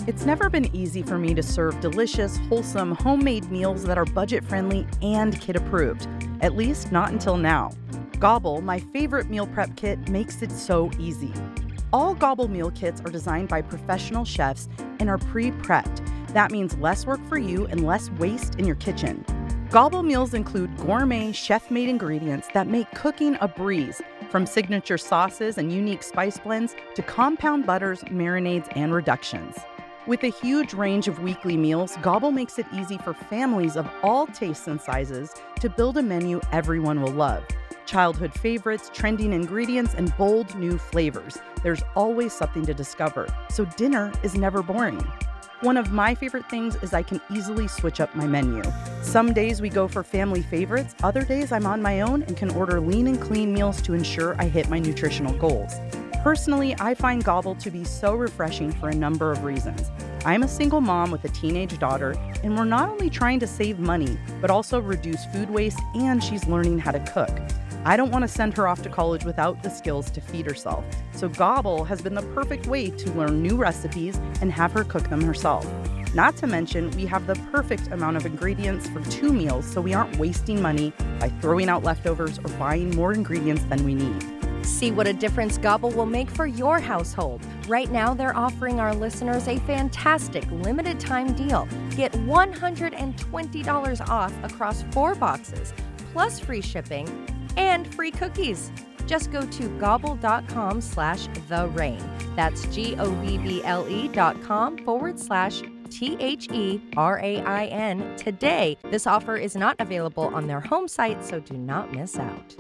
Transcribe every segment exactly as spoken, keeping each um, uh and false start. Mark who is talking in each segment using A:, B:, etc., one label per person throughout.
A: It's never been easy for me to serve delicious, wholesome, homemade meals that are budget-friendly and kid-approved. At least not until now. Gobble, my favorite meal prep kit, makes it so easy. All Gobble meal kits are designed by professional chefs and are pre-prepped. That means less work for you and less waste in your kitchen. Gobble meals include gourmet, chef-made ingredients that make cooking a breeze, from signature sauces and unique spice blends to compound butters, marinades, and reductions. With a huge range of weekly meals, Gobble makes it easy for families of all tastes and sizes to build a menu everyone will love. Childhood favorites, trending ingredients, and bold new flavors. There's always something to discover, so dinner is never boring. One of my favorite things is I can easily switch up my menu. Some days we go for family favorites, other days I'm on my own and can order lean and clean meals to ensure I hit my nutritional goals. Personally, I find Gobble to be so refreshing for a number of reasons. I'm a single mom with a teenage daughter, and we're not only trying to save money, but also reduce food waste, and she's learning how to cook. I don't want to send her off to college without the skills to feed herself, so Gobble has been the perfect way to learn new recipes and have her cook them herself. Not to mention, we have the perfect amount of ingredients for two meals, so we aren't wasting money by throwing out leftovers or buying more ingredients than we need.
B: See what a difference Gobble will make for your household. Right now, they're offering our listeners a fantastic limited time deal. Get one hundred twenty dollars off across four boxes, plus free shipping and free cookies. Just go to gobble.com slash the rain. That's G-O-B-B-L-E dot com forward slash T H E R A I N today. This offer is not available on their home site, so do not miss out.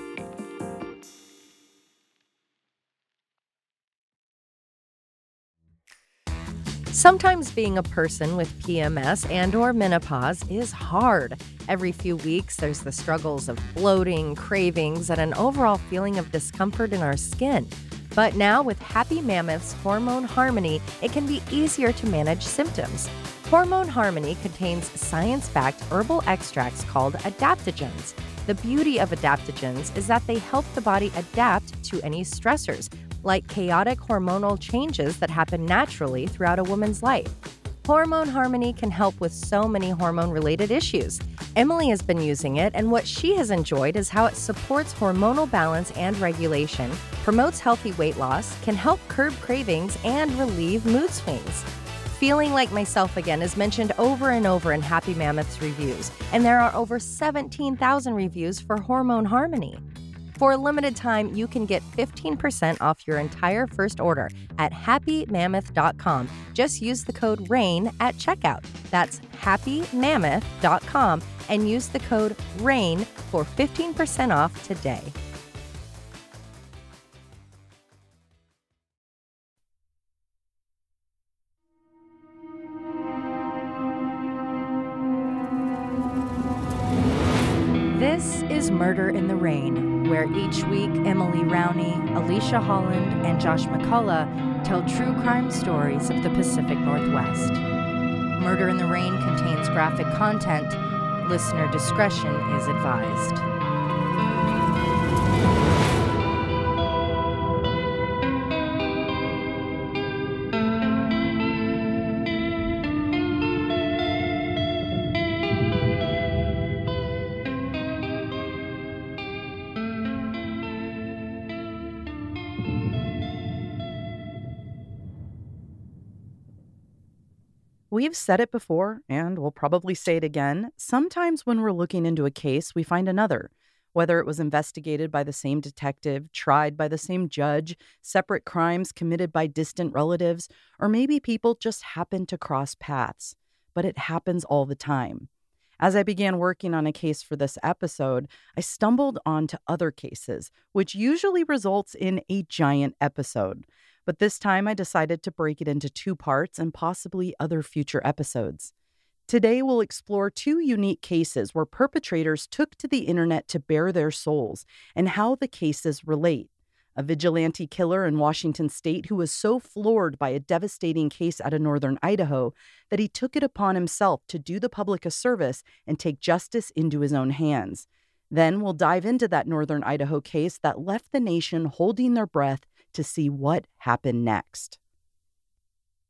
B: Sometimes being a person with P M S and or menopause is hard. Every few weeks, there's the struggles of bloating, cravings, and an overall feeling of discomfort in our skin. But now with Happy Mammoth's Hormone Harmony, it can be easier to manage symptoms. Hormone Harmony contains science-backed herbal extracts called adaptogens. The beauty of adaptogens is that they help the body adapt to any stressors, like chaotic hormonal changes that happen naturally throughout a woman's life. Hormone Harmony can help with so many hormone-related issues. Emily has been using it, and what she has enjoyed is how it supports hormonal balance and regulation, promotes healthy weight loss, can help curb cravings, and relieve mood swings. Feeling like myself again is mentioned over and over in Happy Mammoth's reviews, and there are over seventeen thousand reviews for Hormone Harmony. For a limited time, you can get fifteen percent off your entire first order at happy mammoth dot com. Just use the code RAIN at checkout. That's happy mammoth dot com and use the code RAIN for fifteen percent off today. This is Murder in the Rain, where each week Emily Rowney, Alicia Holland, and Josh McCullough tell true crime stories of the Pacific Northwest. Murder in the Rain contains graphic content. Listener discretion is advised.
A: We've said it before, and we'll probably say it again. Sometimes when we're looking into a case, we find another. Whether it was investigated by the same detective, tried by the same judge, separate crimes committed by distant relatives, or maybe people just happen to cross paths. But it happens all the time. As I began working on a case for this episode, I stumbled onto other cases, which usually results in a giant episode. But this time I decided to break it into two parts and possibly other future episodes. Today we'll explore two unique cases where perpetrators took to the internet to bare their souls and how the cases relate. A vigilante killer in Washington state who was so floored by a devastating case out of northern Idaho that he took it upon himself to do the public a service and take justice into his own hands. Then we'll dive into that northern Idaho case that left the nation holding their breath to see what happened next.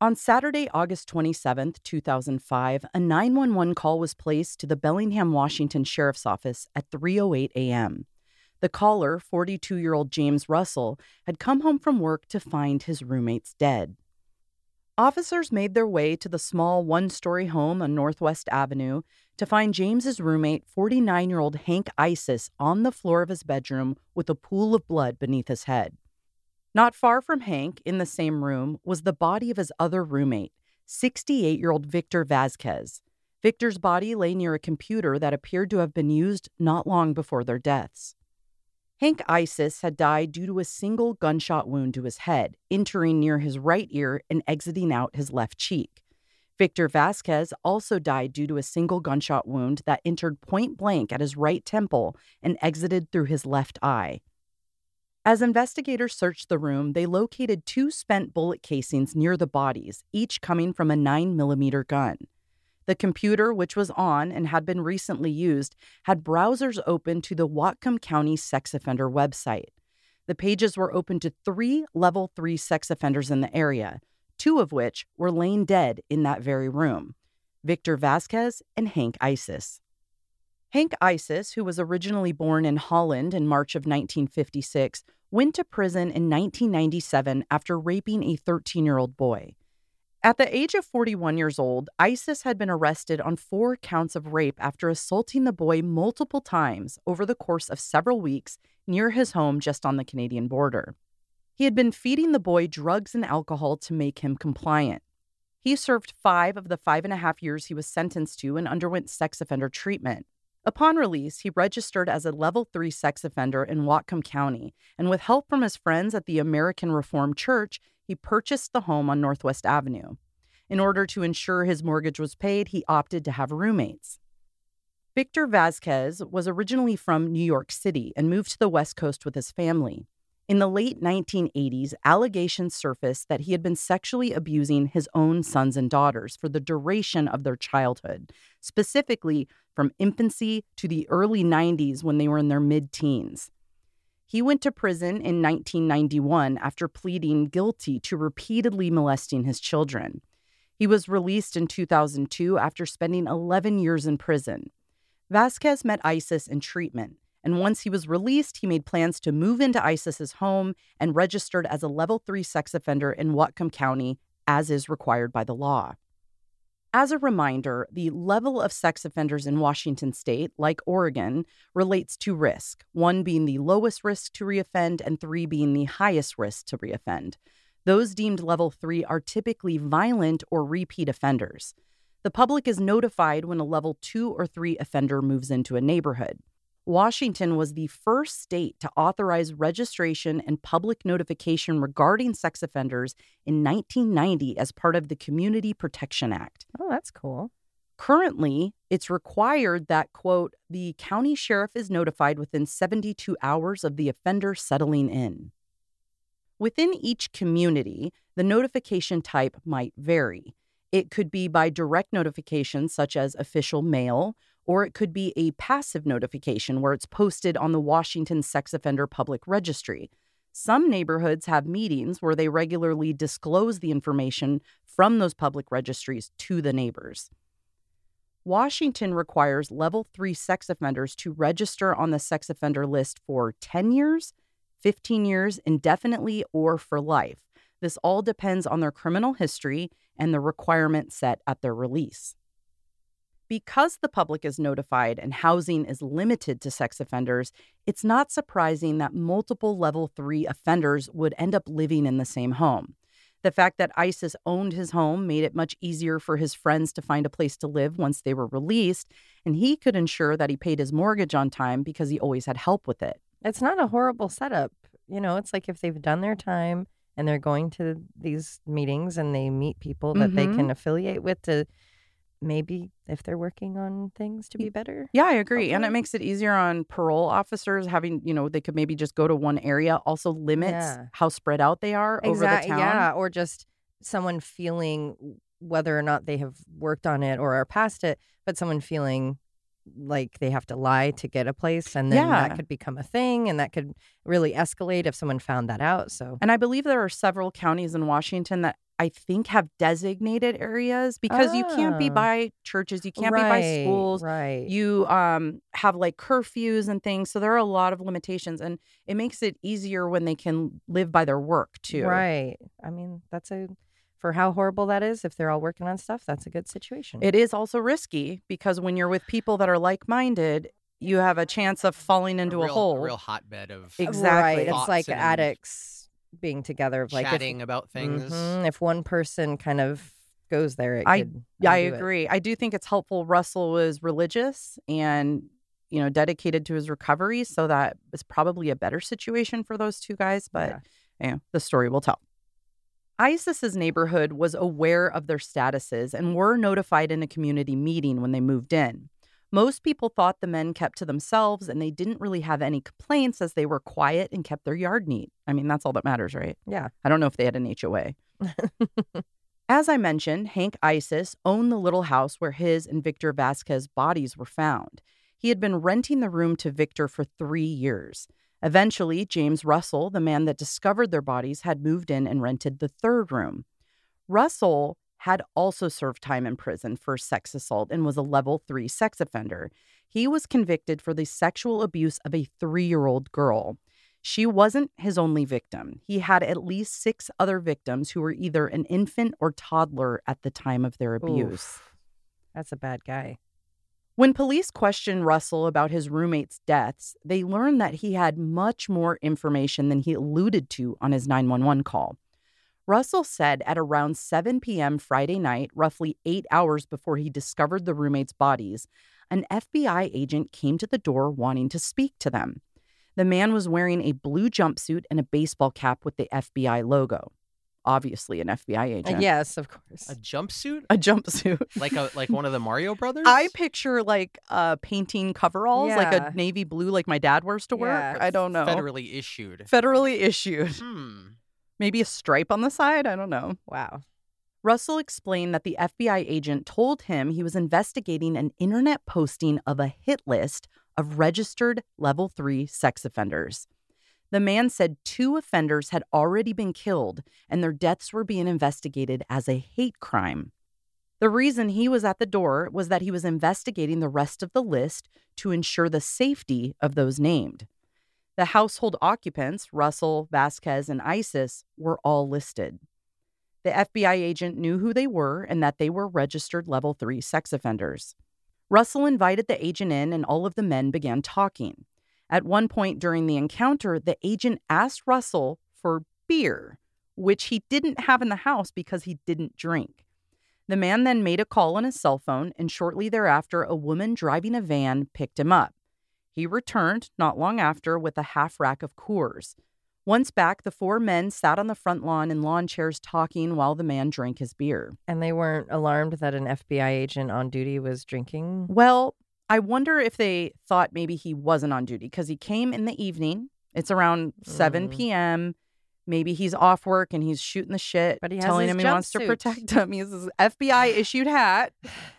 A: On Saturday, August twenty-seventh, two thousand five, a nine one one call was placed to the Bellingham, Washington Sheriff's Office at three oh eight a.m. The caller, forty-two-year-old James Russell, had come home from work to find his roommates dead. Officers made their way to the small one-story home on Northwest Avenue to find James's roommate, forty-nine-year-old Hank Isis, on the floor of his bedroom with a pool of blood beneath his head. Not far from Hank, in the same room, was the body of his other roommate, sixty-eight-year-old Victor Vasquez. Victor's body lay near a computer that appeared to have been used not long before their deaths. Hank Isis had died due to a single gunshot wound to his head, entering near his right ear and exiting out his left cheek. Victor Vasquez also died due to a single gunshot wound that entered point blank at his right temple and exited through his left eye. As investigators searched the room, they located two spent bullet casings near the bodies, each coming from a nine millimeter gun. The computer, which was on and had been recently used, had browsers open to the Whatcom County sex offender website. The pages were open to three level three sex offenders in the area, two of which were laying dead in that very room: Victor Vasquez and Hank Isis. Hank Isis, who was originally born in Holland in March of nineteen fifty-six, went to prison in nineteen ninety-seven after raping a thirteen-year-old boy. At the age of forty-one years old, Isis had been arrested on four counts of rape after assaulting the boy multiple times over the course of several weeks near his home just on the Canadian border. He had been feeding the boy drugs and alcohol to make him compliant. He served five of the five and a half years he was sentenced to and underwent sex offender treatment. Upon release, he registered as a level three sex offender in Whatcom County, and with help from his friends at the American Reformed Church, he purchased the home on Northwest Avenue. In order to ensure his mortgage was paid, he opted to have roommates. Victor Vasquez was originally from New York City and moved to the West Coast with his family. In the late nineteen eighties, allegations surfaced that he had been sexually abusing his own sons and daughters for the duration of their childhood, specifically from infancy to the early nineties when they were in their mid-teens. He went to prison in nineteen ninety-one after pleading guilty to repeatedly molesting his children. He was released in two thousand two after spending eleven years in prison. Vasquez met Isis in treatment, and once he was released, he made plans to move into Isis's home and registered as a level three sex offender in Whatcom County, as is required by the law. As a reminder, the level of sex offenders in Washington state, like Oregon, relates to risk, one being the lowest risk to reoffend and three being the highest risk to reoffend. Those deemed level three are typically violent or repeat offenders. The public is notified when a level two or three offender moves into a neighborhood. Washington was the first state to authorize registration and public notification regarding sex offenders in nineteen ninety as part of the Community Protection Act.
B: Oh, that's cool.
A: Currently, it's required that, quote, the county sheriff is notified within seventy-two hours of the offender settling in. Within each community, the notification type might vary. It could be by direct notification, such as official mail, or it could be a passive notification where it's posted on the Washington Sex Offender Public Registry. Some neighborhoods have meetings where they regularly disclose the information from those public registries to the neighbors. Washington requires level three sex offenders to register on the sex offender list for ten years, fifteen years, indefinitely, or for life. This all depends on their criminal history and the requirement set at their release. Because the public is notified and housing is limited to sex offenders, it's not surprising that multiple level three offenders would end up living in the same home. The fact that Isis owned his home made it much easier for his friends to find a place to live once they were released, and he could ensure that he paid his mortgage on time because he always had help with it.
B: It's not a horrible setup. You know, it's like if they've done their time and they're going to these meetings and they meet people that mm-hmm. they can affiliate with to maybe if they're working on things to be better.
A: Yeah, I agree. Okay. And it makes it easier on parole officers having, you know, they could maybe just go to one area. Also limits yeah. how spread out they are
B: exactly,
A: over the town.
B: Yeah, or just someone feeling whether or not they have worked on it or are past it, but someone feeling like they have to lie to get a place, and then yeah. that could become a thing, and that could really escalate if someone found that out. So,
A: and I believe there are several counties in Washington that I think, have designated areas because you can't be
B: Oh.
A: by churches. You can't be by
B: Right,
A: schools.
B: right.
A: You um, have like curfews and things. So there are a lot of limitations. And it makes it easier when they can live by their work, too.
B: Right. I mean, that's a, for how horrible that is, if they're all working on stuff, that's a good situation.
A: It is also risky because when you're with people that are like-minded, you have a chance of falling into
C: a,
A: a,
C: real,
A: hole.
C: a real hotbed of
A: Exactly.
B: Right. It's
C: thoughts
B: like
C: and
B: addicts being together. Of like if,
C: chatting about things.
B: Mhm, if one person kind of goes there, it
A: I
B: could
A: I
B: undo it.
A: agree. I do think it's helpful. Russell was religious and, you know, dedicated to his recovery, so that was probably a better situation for those two guys. But
B: Yeah.
A: you know, the story will tell. Isis's neighborhood was aware of their statuses and were notified in a community meeting when they moved in. Most people thought the men kept to themselves and they didn't really have any complaints as they were quiet and kept their yard neat. I mean, that's all that matters, right?
B: Yeah.
A: I don't know if they had an H O A. As I mentioned, Hank Isis owned the little house where his and Victor Vasquez's bodies were found. He had been renting the room to Victor for three years. Eventually, James Russell, the man that discovered their bodies, had moved in and rented the third room. Russell had also served time in prison for sex assault and was a level three sex offender. He was convicted for the sexual abuse of a three-year-old girl. She wasn't his only victim. He had at least six other victims who were either an infant or toddler at the time of their abuse.
B: Oof. That's a bad guy.
A: When police questioned Russell about his roommates' deaths, they learned that he had much more information than he alluded to on his nine one one call. Russell said at around seven p.m. Friday night, roughly eight hours before he discovered the roommates' bodies, an F B I agent came to the door wanting to speak to them. The man was wearing a blue jumpsuit and a baseball cap with the F B I logo. Obviously an F B I agent.
B: Uh, yes, of course.
C: A jumpsuit?
A: A jumpsuit.
C: Like a like one of the Mario Brothers?
A: I picture like uh, painting coveralls, like
B: Yeah.
A: a navy blue like my dad wears to work.
B: Yeah.
A: I don't know.
C: Federally issued.
A: Federally issued.
C: Hmm.
A: Maybe a stripe on the side? I don't know.
B: Wow.
A: Russell explained that the F B I agent told him he was investigating an internet posting of a hit list of registered level three sex offenders. The man said two offenders had already been killed and their deaths were being investigated as a hate crime. The reason he was at the door was that he was investigating the rest of the list to ensure the safety of those named. The household occupants, Russell, Vasquez, and Isis, were all listed. The F B I agent knew who they were and that they were registered level three sex offenders. Russell invited the agent in and all of the men began talking. At one point during the encounter, the agent asked Russell for beer, which he didn't have in the house because he didn't drink. The man then made a call on his cell phone, and shortly thereafter, a woman driving a van picked him up. He returned not long after with a half rack of Coors. Once back, the four men sat on the front lawn in lawn chairs talking while the man drank his beer.
B: And they weren't alarmed that an F B I agent on duty was drinking?
A: Well, I wonder if they thought maybe he wasn't on duty because he came in the evening. It's around seven
B: Mm.
A: p.m. Maybe he's off work and he's shooting the shit,
B: But he has
A: telling
B: his
A: him he wants to
B: jumpsuit.
A: protect him. He has his F B I issued hat.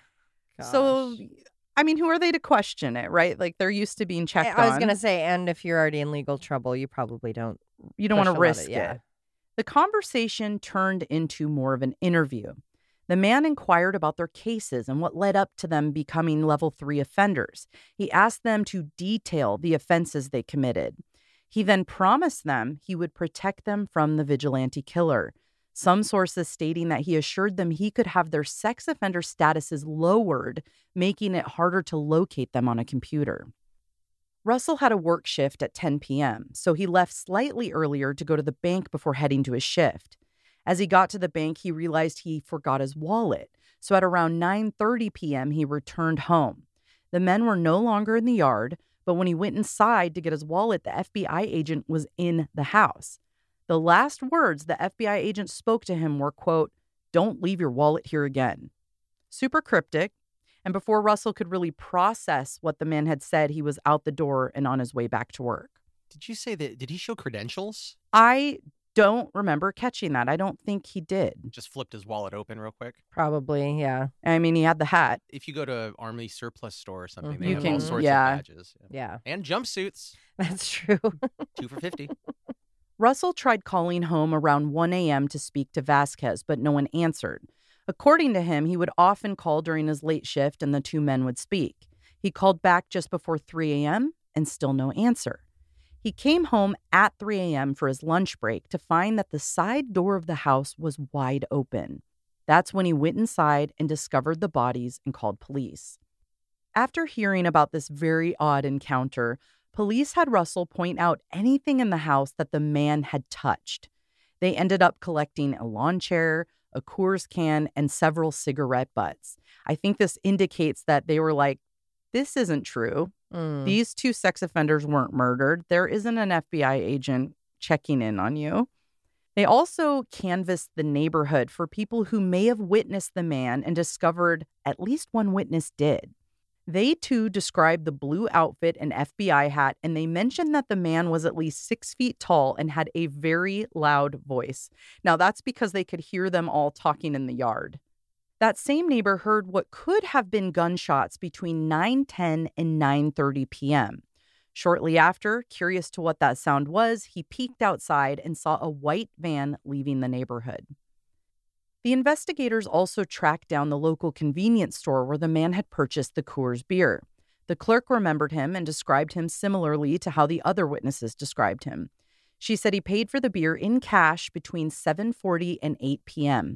A: So,
B: Gosh.
A: I mean, who are they to question it, right? Like, they're used to being checked
B: I was
A: on.
B: going to say, and if you're already in legal trouble, you probably don't.
A: You don't
B: push
A: want
B: a
A: to
B: lot
A: risk
B: of- yeah.
A: it. The conversation turned into more of an interview. The man inquired about their cases and what led up to them becoming level three offenders. He asked them to detail the offenses they committed. He then promised them he would protect them from the vigilante killer. Some sources stating that he assured them he could have their sex offender statuses lowered, making it harder to locate them on a computer. Russell had a work shift at ten p.m., so he left slightly earlier to go to the bank before heading to his shift. As he got to the bank, he realized he forgot his wallet, so at around nine thirty p.m., he returned home. The men were no longer in the yard, but when he went inside to get his wallet, the F B I agent was in the house. The last words the F B I agent spoke to him were, quote, "Don't leave your wallet here again." Super cryptic. And before Russell could really process what the man had said, he was out the door and on his way back to work.
C: Did you say that? Did he show credentials?
A: I don't remember catching that. I don't think he did.
C: Just flipped his wallet open real quick.
B: Probably, yeah.
A: I mean, he had the hat.
C: If you go to an Army surplus store or something,
B: Mhm.
C: they
B: You
C: have
B: can-
C: all sorts
A: yeah.
C: of badges.
B: Yeah,
C: And jumpsuits.
B: that's true.
C: Two for fifty.
A: Russell tried calling home around one a.m. to speak to Vasquez, but no one answered. According to him, he would often call during his late shift and the two men would speak. He called back just before three a.m. and still no answer. He came home at three a.m. for his lunch break to find that the side door of the house was wide open. That's when he went inside and discovered the bodies and called police. After hearing about this very odd encounter, police had Russell point out anything in the house that the man had touched. They ended up collecting a lawn chair, a Coors can, and several cigarette butts. I think this indicates that they were like, this isn't true.
B: Mm.
A: These two sex offenders weren't murdered. There isn't an F B I agent checking in on you. They also canvassed the neighborhood for people who may have witnessed the man and discovered at least one witness did. They, too, described the blue outfit and F B I hat, and they mentioned that the man was at least six feet tall and had a very loud voice. Now, that's because they could hear them all talking in the yard. That same neighbor heard what could have been gunshots between nine ten and nine thirty p.m. Shortly after, curious to what that sound was, he peeked outside and saw a white van leaving the neighborhood. The investigators also tracked down the local convenience store where the man had purchased the Coors beer. The clerk remembered him and described him similarly to how the other witnesses described him. She said he paid for the beer in cash between seven forty and eight p.m.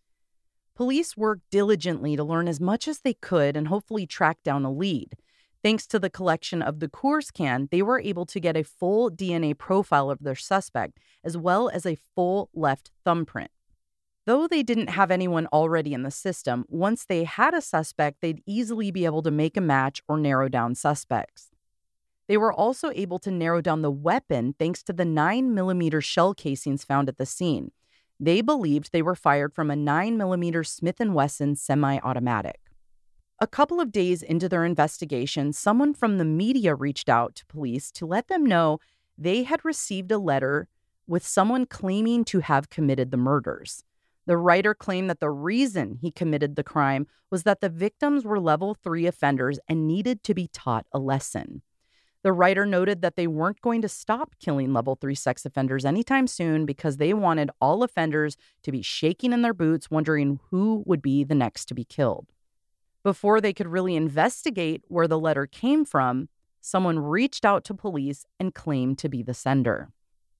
A: Police worked diligently to learn as much as they could and hopefully track down a lead. Thanks to the collection of the Coors can, they were able to get a full D N A profile of their suspect, as well as a full left thumbprint. Though they didn't have anyone already in the system, once they had a suspect, they'd easily be able to make a match or narrow down suspects. They were also able to narrow down the weapon thanks to the nine millimeter shell casings found at the scene. They believed they were fired from a nine millimeter Smith and Wesson semi-automatic. A couple of days into their investigation, someone from the media reached out to police to let them know they had received a letter with someone claiming to have committed the murders. The writer claimed that the reason he committed the crime was that the victims were level three offenders and needed to be taught a lesson. The writer noted that they weren't going to stop killing level three sex offenders anytime soon because they wanted all offenders to be shaking in their boots, wondering who would be the next to be killed. Before they could really investigate where the letter came from, someone reached out to police and claimed to be the sender.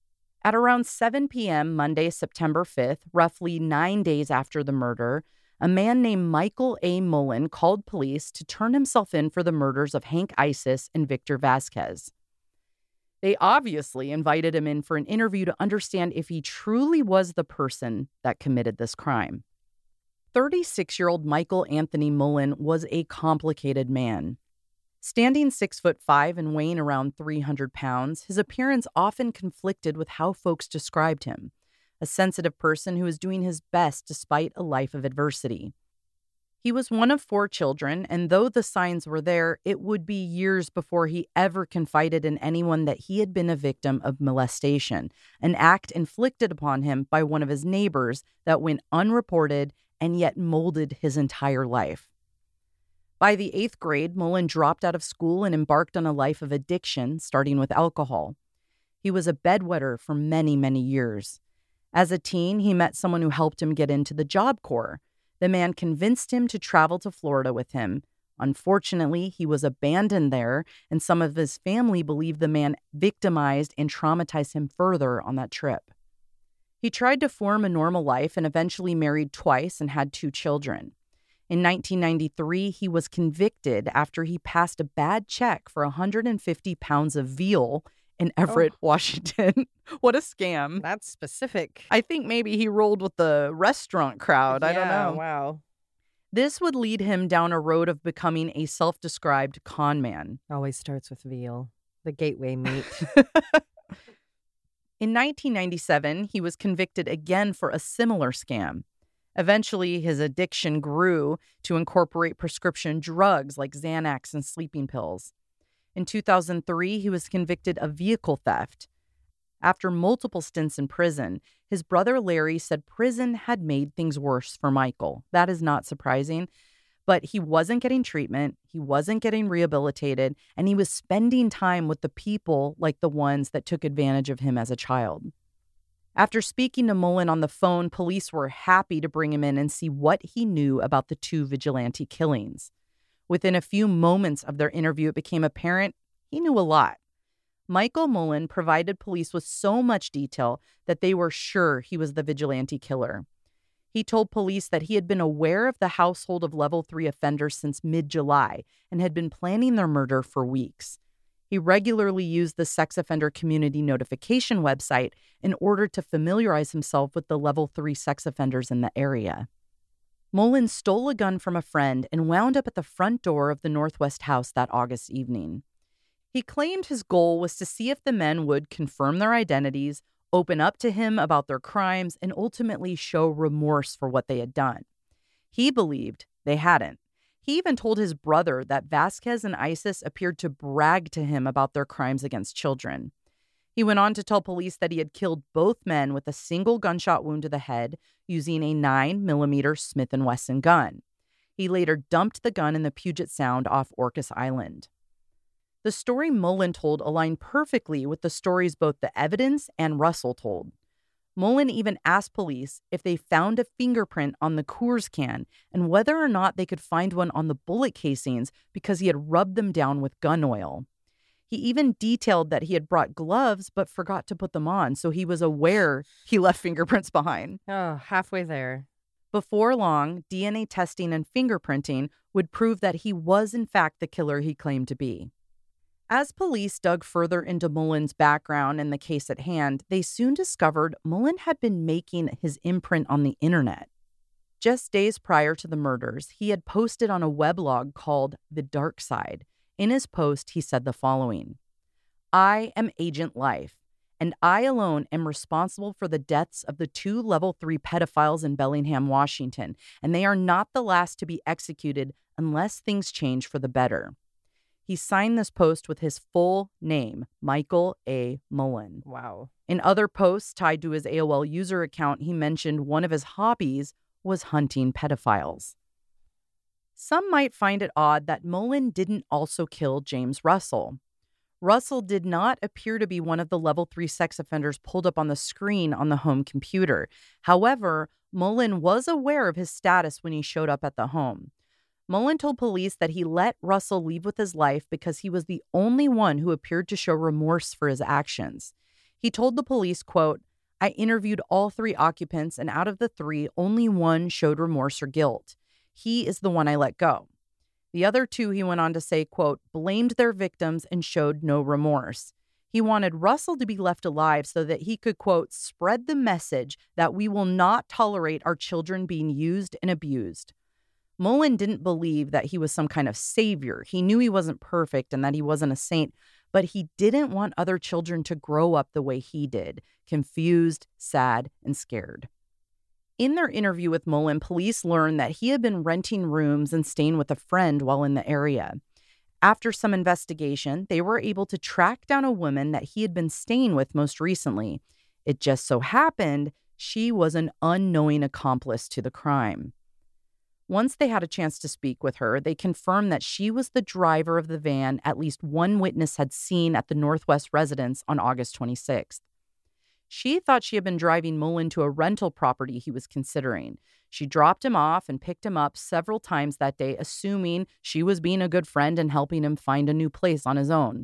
A: At around seven p.m. Monday, September fifth, roughly nine days after the murder, a man named Michael A. Mullen called police to turn himself in for the murders of Hank Isis and Victor Vasquez. They obviously invited him in for an interview to understand if he truly was the person that committed this crime. thirty-six-year-old Michael Anthony Mullen was a complicated man. Standing six foot five and weighing around three hundred pounds, his appearance often conflicted with how folks described him, a sensitive person who was doing his best despite a life of adversity. He was one of four children, and though the signs were there, it would be years before he ever confided in anyone that he had been a victim of molestation, an act inflicted upon him by one of his neighbors that went unreported and yet molded his entire life. By the eighth grade, Mullen dropped out of school and embarked on a life of addiction, starting with alcohol. He was a bedwetter for many, many years. As a teen, he met someone who helped him get into the Job Corps. The man convinced him to travel to Florida with him. Unfortunately, he was abandoned there, and some of his family believed the man victimized and traumatized him further on that trip. He tried to form a normal life and eventually married twice and had two children. In nineteen ninety-three, he was convicted after he passed a bad check for one hundred fifty pounds of veal in Everett,
B: Oh.
A: Washington. What a scam.
B: That's specific.
A: I think maybe he rolled with the restaurant crowd. I don't
B: Yeah,
A: know.
B: Wow.
A: This would lead him down a road of becoming a self-described con man.
B: Always starts with veal, the gateway meat.
A: In nineteen ninety-seven, he was convicted again for a similar scam. Eventually, his addiction grew to incorporate prescription drugs like Xanax and sleeping pills. In two thousand three, he was convicted of vehicle theft. After multiple stints in prison, his brother Larry said prison had made things worse for Michael. That is not surprising, but he wasn't getting treatment, he wasn't getting rehabilitated, and he was spending time with the people like the ones that took advantage of him as a child. After speaking to Mullen on the phone, police were happy to bring him in and see what he knew about the two vigilante killings. Within a few moments of their interview, it became apparent he knew a lot. Michael Mullen provided police with so much detail that they were sure he was the vigilante killer. He told police that he had been aware of the household of level three offenders since mid-July and had been planning their murder for weeks. He regularly used the sex offender community notification website in order to familiarize himself with the level three sex offenders in the area. Mullen stole a gun from a friend and wound up at the front door of the Northwest house that August evening. He claimed his goal was to see if the men would confirm their identities, open up to him about their crimes, and ultimately show remorse for what they had done. He believed they hadn't. He even told his brother that Vasquez and Isis appeared to brag to him about their crimes against children. He went on to tell police that he had killed both men with a single gunshot wound to the head using a nine millimeter Smith and Wesson gun. He later dumped the gun in the Puget Sound off Orcas Island. The story Mullen told aligned perfectly with the stories both the evidence and Russell told. Mullen even asked police if they found a fingerprint on the Coors can and whether or not they could find one on the bullet casings because he had rubbed them down with gun oil. He even detailed that he had brought gloves but forgot to put them on, so he was aware he left fingerprints behind.
B: Oh, halfway there.
A: Before long, D N A testing and fingerprinting would prove that he was in fact the killer he claimed to be. As police dug further into Mullen's background and the case at hand, they soon discovered Mullen had been making his imprint on the internet. Just days prior to the murders, he had posted on a weblog called The Dark Side. In his post, he said the following: "I am Agent Life, and I alone am responsible for the deaths of the two level three pedophiles in Bellingham, Washington, and they are not the last to be executed unless things change for the better." He signed this post with his full name, Michael A. Mullen.
B: Wow.
A: In other posts tied to his A O L user account, he mentioned one of his hobbies was hunting pedophiles. Some might find it odd that Mullen didn't also kill James Russell. Russell did not appear to be one of the level three sex offenders pulled up on the screen on the home computer. However, Mullen was aware of his status when he showed up at the home. Mullen told police that he let Russell leave with his life because he was the only one who appeared to show remorse for his actions. He told the police, quote, "I interviewed all three occupants, and out of the three, only one showed remorse or guilt. He is the one I let go. The other two," he went on to say, quote, "blamed their victims and showed no remorse." He wanted Russell to be left alive so that he could, quote, "spread the message that we will not tolerate our children being used and abused." Mullen didn't believe that he was some kind of savior. He knew he wasn't perfect and that he wasn't a saint, but he didn't want other children to grow up the way he did, confused, sad, and scared. In their interview with Mullen, police learned that he had been renting rooms and staying with a friend while in the area. After some investigation, they were able to track down a woman that he had been staying with most recently. It just so happened she was an unknowing accomplice to the crime. Once they had a chance to speak with her, they confirmed that she was the driver of the van at least one witness had seen at the Northwest residence on August twenty-sixth. She thought she had been driving Mullen to a rental property he was considering. She dropped him off and picked him up several times that day, assuming she was being a good friend and helping him find a new place on his own.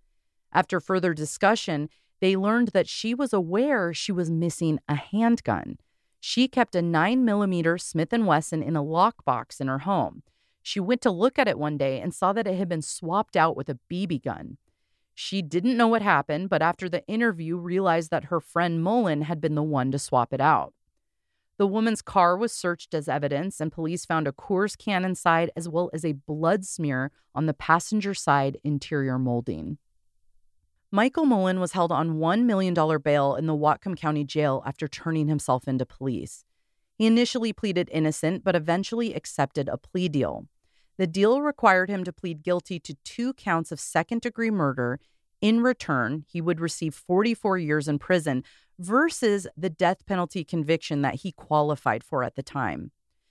A: After further discussion, they learned that she was aware she was missing a handgun. She kept a nine millimeter Smith and Wesson in a lockbox in her home. She went to look at it one day and saw that it had been swapped out with a B B gun. She didn't know what happened, but after the interview realized that her friend Mullen had been the one to swap it out. The woman's car was searched as evidence, and police found a Coors can inside as well as a blood smear on the passenger side interior molding. Michael Mullen was held on one million dollars bail in the Whatcom County Jail after turning himself into police. He initially pleaded innocent, but eventually accepted a plea deal. The deal required him to plead guilty to two counts of second-degree murder. In return, he would receive forty-four years in prison versus the death penalty conviction that he qualified for at the time.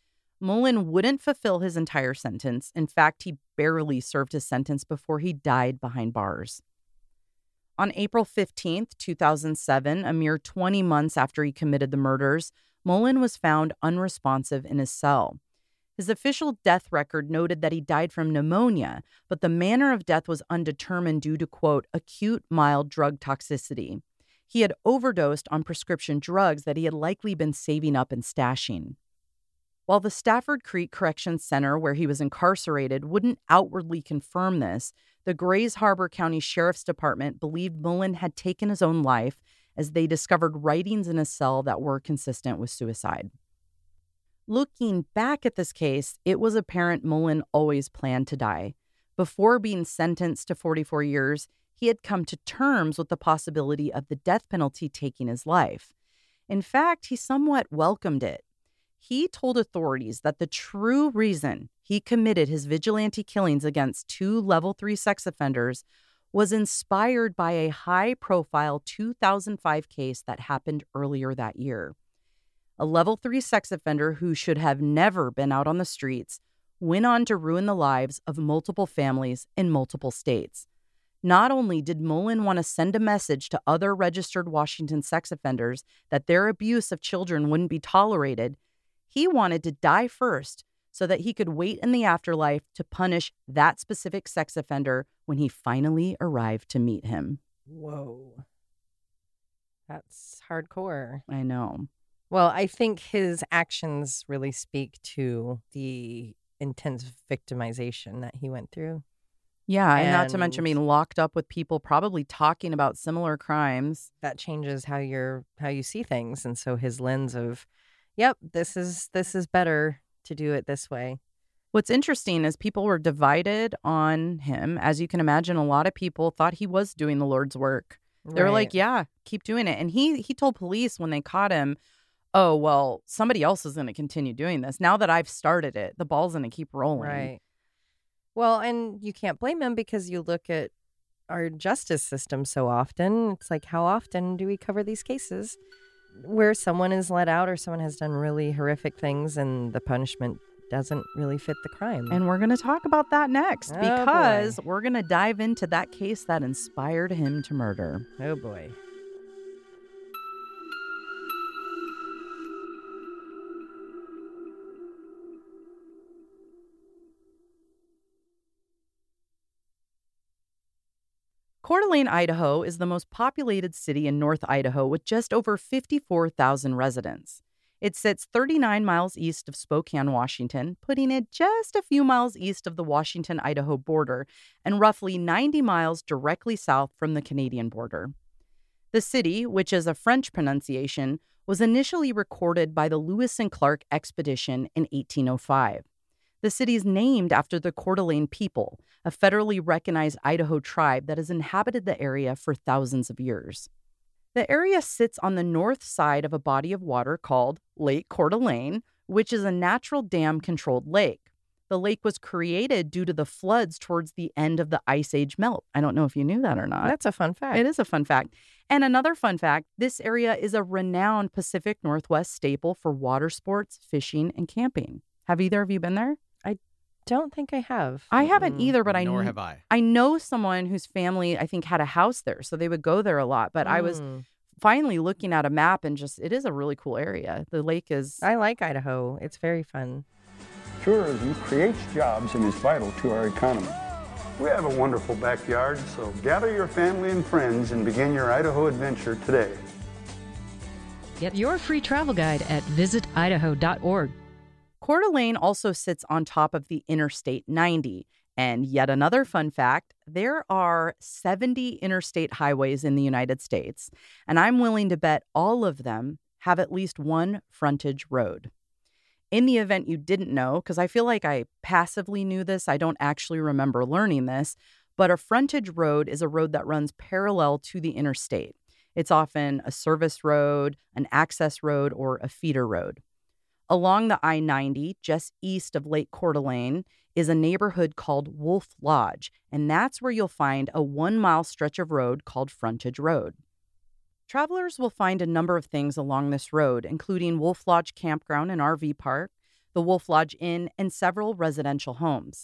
A: Mullen wouldn't fulfill his entire sentence. In fact, he barely served his sentence before he died behind bars. On April fifteenth, two thousand seven, a mere twenty months after he committed the murders, Mullen was found unresponsive in his cell. His official death record noted that he died from pneumonia, but the manner of death was undetermined due to, quote, acute mild drug toxicity. He had overdosed on prescription drugs that he had likely been saving up and stashing. While the Stafford Creek Corrections Center, where he was incarcerated, wouldn't outwardly confirm this, the Grays Harbor County Sheriff's Department believed Mullen had taken his own life as they discovered writings in his cell that were consistent with suicide. Looking back at this case, it was apparent Mullen always planned to die. Before being sentenced to forty-four years, he had come to terms with the possibility of the death penalty taking his life. In fact, he somewhat welcomed it. He told authorities that the true reason he committed his vigilante killings against two level three sex offenders was inspired by a high-profile two thousand five case that happened earlier that year. A level three sex offender who should have never been out on the streets went on to ruin the lives of multiple families in multiple states. Not only did Mullen want to send a message to other registered Washington sex offenders that their abuse of children wouldn't be tolerated, he wanted to die first so that he could wait in the afterlife to punish that specific sex offender when he finally arrived to meet him.
B: Whoa. That's hardcore.
A: I know.
B: Well, I think his actions really speak to the intense victimization that he went through.
A: Yeah, and, and not to mention
B: And-
A: being locked up with people probably talking about similar crimes.
B: That changes how you're how you see things. And so his lens of, yep, this is this is better to do it this way.
A: What's interesting is people were divided on him. As you can imagine, a lot of people thought he was doing the Lord's work. They were like,
B: Right.
A: yeah, keep doing it. And he he told police when they caught him, oh, well, somebody else is going to continue doing this. Now that I've started it, the ball's going to keep rolling.
B: Right. Well, and you can't blame him because you look at our justice system so often. It's like, how often do we cover these cases where someone is let out or someone has done really horrific things and the punishment doesn't really fit the crime?
A: And we're going to talk about that next
B: Oh,
A: because
B: boy.
A: we're going to dive into that case that inspired him to murder.
B: Oh, boy.
A: Coeur d'Alene, Idaho is the most populated city in North Idaho with just over fifty-four thousand residents. It sits thirty-nine miles east of Spokane, Washington, putting it just a few miles east of the Washington-Idaho border and roughly ninety miles directly south from the Canadian border. The city, which is a French pronunciation, was initially recorded by the Lewis and Clark expedition in eighteen oh five. The city is named after the Coeur d'Alene people, a federally recognized Idaho tribe that has inhabited the area for thousands of years. The area sits on the north side of a body of water called Lake Coeur d'Alene, which is a natural dam-controlled lake. The lake was created due to the floods towards the end of the Ice Age melt. I don't know if you knew that or not.
B: That's a fun fact.
A: It is a fun fact. And another fun fact, this area is a renowned Pacific Northwest staple for water sports, fishing, and camping. Have either of you been there?
B: Don't think I have.
A: I haven't
B: Mm-mm.
A: either, but I
C: Nor
A: kn-
C: have I.
A: I know someone whose family, I think, had a house there, so they would go there a lot. But I was
B: Mm.
A: finally looking at a map and just, it is a really cool area. The lake is,
B: I like Idaho. It's very fun.
D: Tourism creates jobs and is vital to our economy. We have a wonderful backyard, so gather your family and friends and begin your Idaho adventure today.
E: Get your free travel guide at visit idaho dot org.
A: Coeur d'Alene also sits on top of the Interstate ninety. And yet another fun fact, there are seventy interstate highways in the United States, and I'm willing to bet all of them have at least one frontage road. In the event you didn't know, because I feel like I passively knew this, I don't actually remember learning this, but a frontage road is a road that runs parallel to the interstate. It's often a service road, an access road, or a feeder road. Along the I ninety, just east of Lake Coeur d'Alene, is a neighborhood called Wolf Lodge, and that's where you'll find a one-mile stretch of road called Frontage Road. Travelers will find a number of things along this road, including Wolf Lodge Campground and R V Park, the Wolf Lodge Inn, and several residential homes. The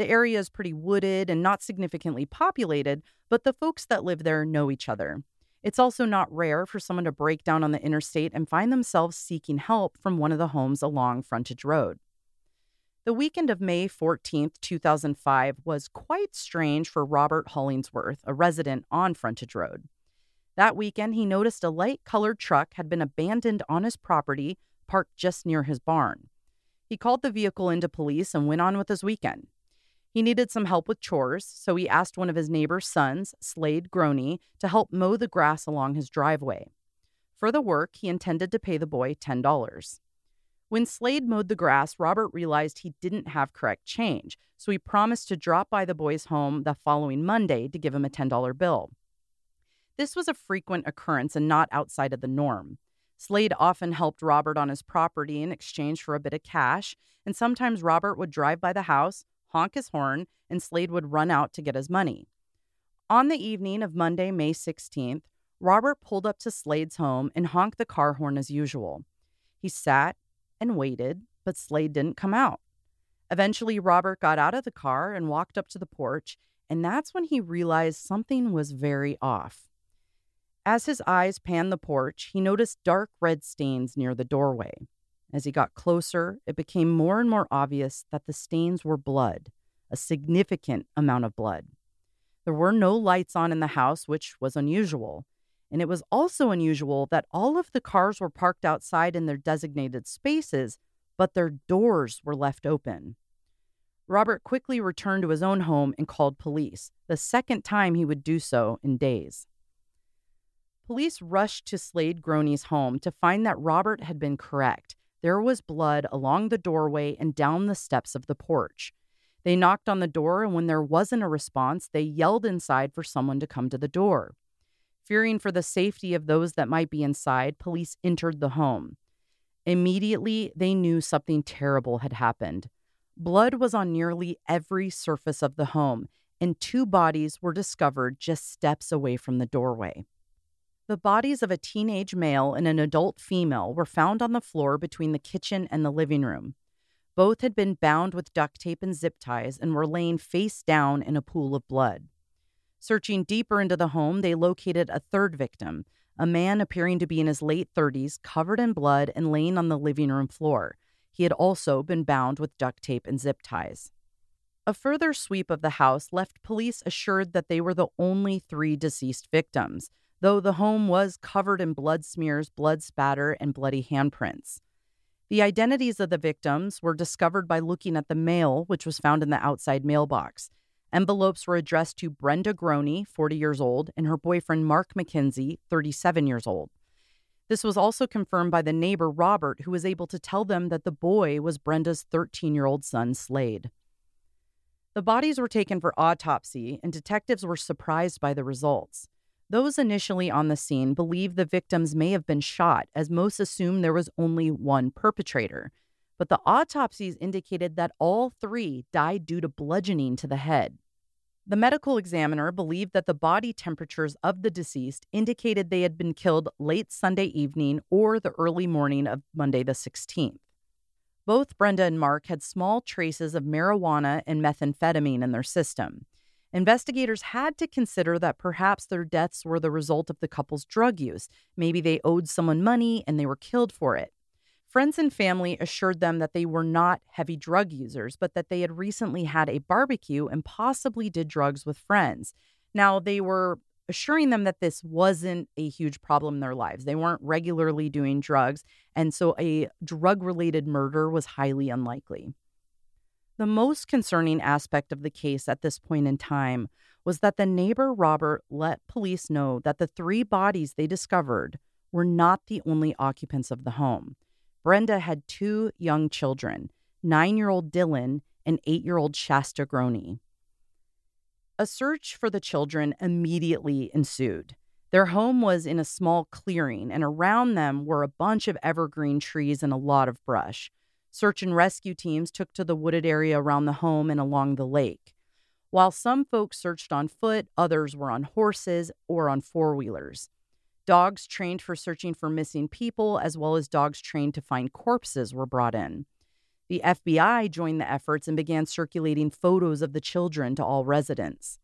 A: The area is pretty wooded and not significantly populated, but the folks that live there know each other. It's also not rare for someone to break down on the interstate and find themselves seeking help from one of the homes along Frontage Road. The weekend of May fourteenth, two thousand five was quite strange for Robert Hollingsworth, a resident on Frontage Road. That weekend, he noticed a light-colored truck had been abandoned on his property, parked just near his barn. He called the vehicle into police and went on with his weekend. He needed some help with chores, so he asked one of his neighbor's sons, Slade Groney, to help mow the grass along his driveway. For the work, he intended to pay the boy ten dollars. When Slade mowed the grass, Robert realized he didn't have correct change, so he promised to drop by the boy's home the following Monday to give him a ten dollar bill. This was a frequent occurrence and not outside of the norm. Slade often helped Robert on his property in exchange for a bit of cash, and sometimes Robert would drive by the house, honk his horn, and Slade would run out to get his money. On the evening of Monday, May sixteenth, Robert pulled up to Slade's home and honked the car horn as usual. He sat and waited, but Slade didn't come out. Eventually, Robert got out of the car and walked up to the porch, and that's when he realized something was very off. As his eyes panned the porch, he noticed dark red stains near the doorway. As he got closer, it became more and more obvious that the stains were blood, a significant amount of blood. There were no lights on in the house, which was unusual. And it was also unusual that all of the cars were parked outside in their designated spaces, but their doors were left open. Robert quickly returned to his own home and called police, the second time he would do so in days. Police rushed to Slade Groney's home to find that Robert had been correct. There was blood along the doorway and down the steps of the porch. They knocked on the door, and when there wasn't a response, they yelled inside for someone to come to the door. Fearing for the safety of those that might be inside, police entered the home. Immediately, they knew something terrible had happened. Blood was on nearly every surface of the home, and two bodies were discovered just steps away from the doorway. The bodies of a teenage male and an adult female were found on the floor between the kitchen and the living room. Both had been bound with duct tape and zip ties and were laying face down in a pool of blood. Searching deeper into the home, they located a third victim, a man appearing to be in his late thirties, covered in blood and laying on the living room floor. He had also been bound with duct tape and zip ties. A further sweep of the house left police assured that they were the only three deceased victims, though the home was covered in blood smears, blood spatter, and bloody handprints. The identities of the victims were discovered by looking at the mail, which was found in the outside mailbox. Envelopes were addressed to Brenda Groney, forty years old, and her boyfriend Mark McKenzie, thirty-seven years old. This was also confirmed by the neighbor Robert, who was able to tell them that the boy was Brenda's thirteen-year-old son, Slade. The bodies were taken for autopsy, and detectives were surprised by the results. Those initially on the scene believed the victims may have been shot, as most assumed there was only one perpetrator. But the autopsies indicated that all three died due to bludgeoning to the head. The medical examiner believed that the body temperatures of the deceased indicated they had been killed late Sunday evening or the early morning of Monday the sixteenth. Both Brenda and Mark had small traces of marijuana and methamphetamine in their system. Investigators had to consider that perhaps their deaths were the result of the couple's drug use. Maybe they owed someone money and they were killed for it. Friends and family assured them that they were not heavy drug users, but that they had recently had a barbecue and possibly did drugs with friends. Now, they were assuring them that this wasn't a huge problem in their lives. They weren't regularly doing drugs, and so a drug-related murder was highly unlikely. The most concerning aspect of the case at this point in time was that the neighbor Robert let police know that the three bodies they discovered were not the only occupants of the home. Brenda had two young children, nine-year-old Dylan and eight-year-old Shasta Groney. A search for the children immediately ensued. Their home was in a small clearing, and around them were a bunch of evergreen trees and a lot of brush. Search and rescue teams took to the wooded area around the home and along the lake. While some folks searched on foot, others were on horses or on four-wheelers. Dogs trained for searching for missing people, as well as dogs trained to find corpses, were brought in. The F B I joined the efforts and began circulating photos of the children to all residents.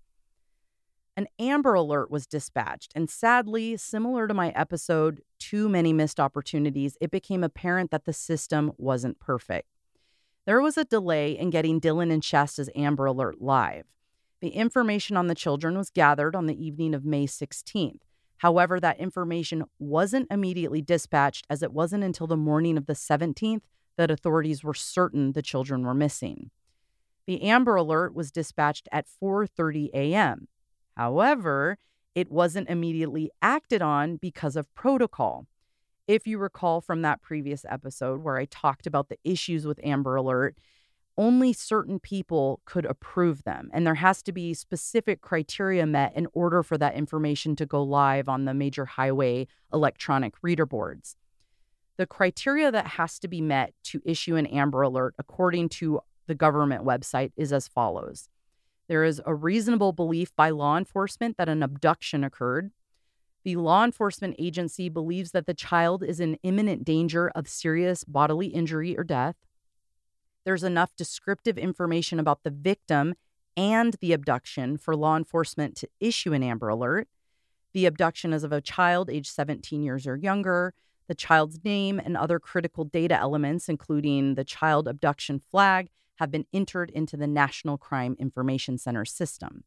A: An Amber Alert was dispatched, and sadly, similar to my episode, Too Many Missed Opportunities, it became apparent that the system wasn't perfect. There was a delay in getting Dylan and Shasta's Amber Alert live. The information on the children was gathered on the evening of May sixteenth. However, that information wasn't immediately dispatched, as it wasn't until the morning of the seventeenth that authorities were certain the children were missing. The Amber Alert was dispatched at four thirty a.m. However, it wasn't immediately acted on because of protocol. If you recall from that previous episode where I talked about the issues with Amber Alert, only certain people could approve them, and there has to be specific criteria met in order for that information to go live on the major highway electronic reader boards. The criteria that has to be met to issue an Amber Alert, according to the government website, is as follows. There is a reasonable belief by law enforcement that an abduction occurred. The law enforcement agency believes that the child is in imminent danger of serious bodily injury or death. There's enough descriptive information about the victim and the abduction for law enforcement to issue an Amber Alert. The abduction is of a child aged seventeen years or younger. The child's name and other critical data elements, including the child abduction flag, have been entered into the National Crime Information Center system.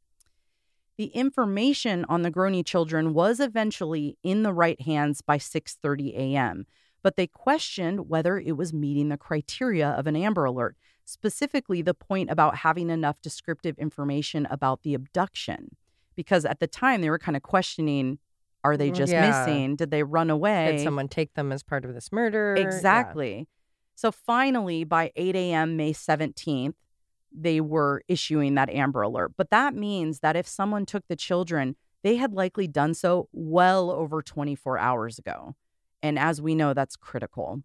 A: The information on the Groene children was eventually in the right hands by six thirty a.m., but they questioned whether it was meeting the criteria of an Amber Alert, specifically the point about having enough descriptive information about the abduction. Because at the time, they were kind of questioning, are they just
B: Yeah.
A: missing? Did they run away?
B: Did someone take them as part of this murder?
A: Exactly. So finally, by eight a.m. May seventeenth, they were issuing that Amber Alert. But that means that if someone took the children, they had likely done so well over twenty-four hours ago. And as we know, that's critical.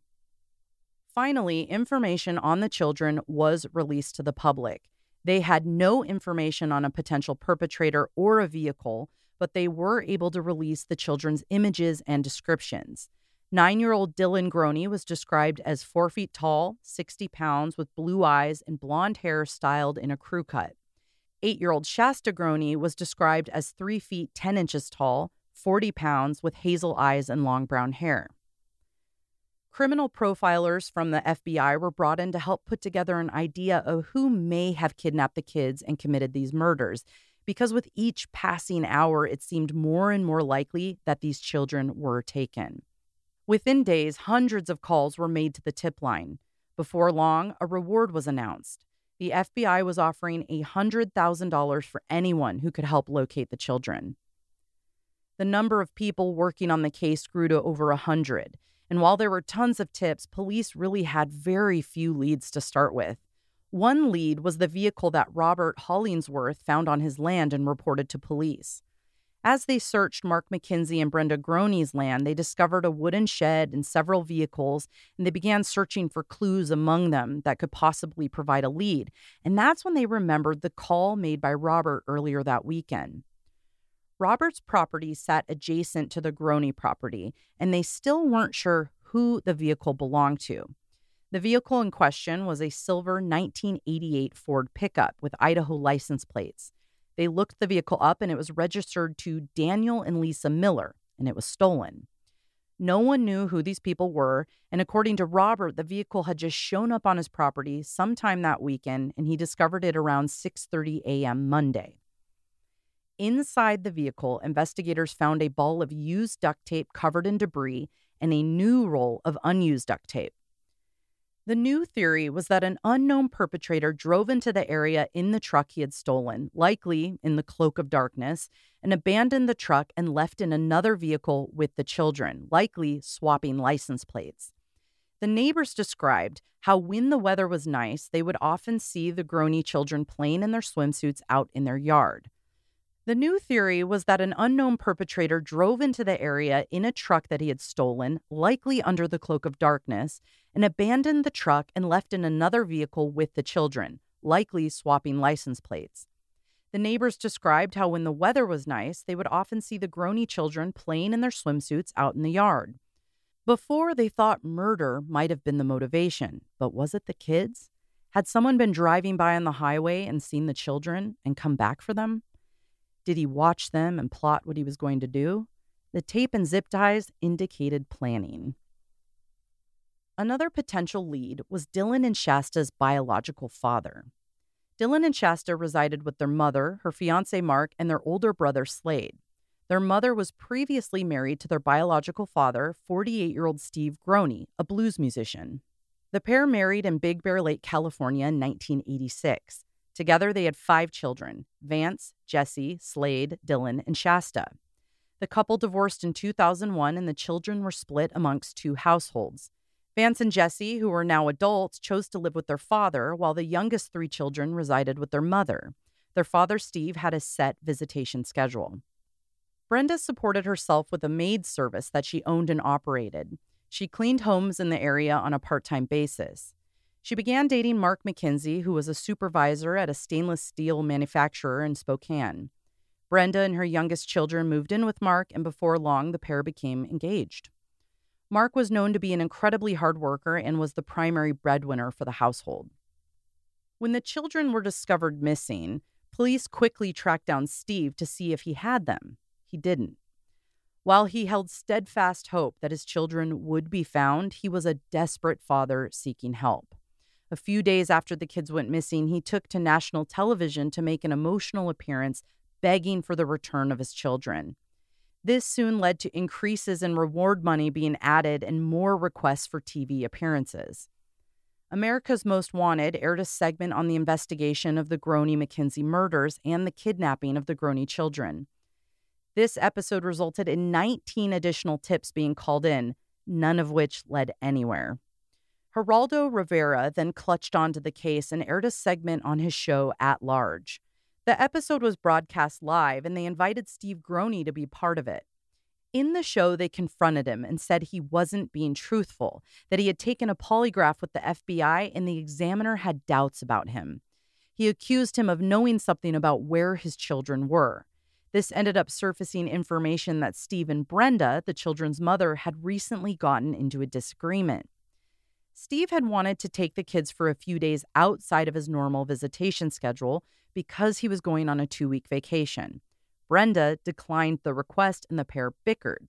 A: Finally, information on the children was released to the public. They had no information on a potential perpetrator or a vehicle, but they were able to release the children's images and descriptions. Nine-year-old Dylan Groene was described as four feet tall, sixty pounds, with blue eyes and blonde hair styled in a crew cut. Eight-year-old Shasta Groene was described as three feet ten inches tall, forty pounds, with hazel eyes and long brown hair. Criminal profilers from the F B I were brought in to help put together an idea of who may have kidnapped the kids and committed these murders, because with each passing hour, it seemed more and more likely that these children were taken. Within days, hundreds of calls were made to the tip line. Before long, a reward was announced. The F B I was offering one hundred thousand dollars for anyone who could help locate the children. The number of people working on the case grew to over one hundred. And while there were tons of tips, police really had very few leads to start with. One lead was the vehicle that Robert Hollingsworth found on his land and reported to police. As they searched Mark McKenzie and Brenda Groene's land, they discovered a wooden shed and several vehicles, and they began searching for clues among them that could possibly provide a lead. And that's when they remembered the call made by Robert earlier that weekend. Robert's property sat adjacent to the Groene property, and they still weren't sure who the vehicle belonged to. The vehicle in question was a silver nineteen eighty-eight Ford pickup with Idaho license plates. They looked the vehicle up, and it was registered to Daniel and Lisa Miller, and it was stolen. No one knew who these people were, and according to Robert, the vehicle had just shown up on his property sometime that weekend, and he discovered it around six thirty a.m. Monday. Inside the vehicle, investigators found a ball of used duct tape covered in debris and a new roll of unused duct tape. The new theory was that an unknown perpetrator drove into the area in the truck he had stolen, likely in the cloak of darkness, and abandoned the truck and left in another vehicle with the children, likely swapping license plates. The neighbors described how when the weather was nice, they would often see the Groene children playing in their swimsuits out in their yard. The new theory was that an unknown perpetrator drove into the area in a truck that he had stolen, likely under the cloak of darkness, and abandoned the truck and left in another vehicle with the children, likely swapping license plates. The neighbors described how when the weather was nice, they would often see the Groene children playing in their swimsuits out in the yard. Before, they thought murder might have been the motivation, but was it the kids? Had someone been driving by on the highway and seen the children and come back for them? Did he watch them and plot what he was going to do? The tape and zip ties indicated planning. Another potential lead was Dylan and Shasta's biological father. Dylan and Shasta resided with their mother, her fiancé Mark, and their older brother Slade. Their mother was previously married to their biological father, forty-eight-year-old Steve Groney, a blues musician. The pair married in Big Bear Lake, California in nineteen eighty-six. Together, they had five children: Vance, Jesse, Slade, Dylan, and Shasta. The couple divorced in two thousand one, and the children were split amongst two households. Vance and Jesse, who were now adults, chose to live with their father, while the youngest three children resided with their mother. Their father, Steve, had a set visitation schedule. Brenda supported herself with a maid service that she owned and operated. She cleaned homes in the area on a part-time basis. She began dating Mark McKenzie, who was a supervisor at a stainless steel manufacturer in Spokane. Brenda and her youngest children moved in with Mark, and before long, the pair became engaged. Mark was known to be an incredibly hard worker and was the primary breadwinner for the household. When the children were discovered missing, police quickly tracked down Steve to see if he had them. He didn't. While he held steadfast hope that his children would be found, he was a desperate father seeking help. A few days after the kids went missing, he took to national television to make an emotional appearance, begging for the return of his children. This soon led to increases in reward money being added and more requests for T V appearances. America's Most Wanted aired a segment on the investigation of the Groney-McKenzie murders and the kidnapping of the Groney children. This episode resulted in nineteen additional tips being called in, none of which led anywhere. Geraldo Rivera then clutched onto the case and aired a segment on his show At Large. The episode was broadcast live, and they invited Steve Groney to be part of it. In the show, they confronted him and said he wasn't being truthful, that he had taken a polygraph with the F B I and the examiner had doubts about him. He accused him of knowing something about where his children were. This ended up surfacing information that Steve and Brenda, the children's mother, had recently gotten into a disagreement. Steve had wanted to take the kids for a few days outside of his normal visitation schedule because he was going on a two-week vacation. Brenda declined the request and the pair bickered.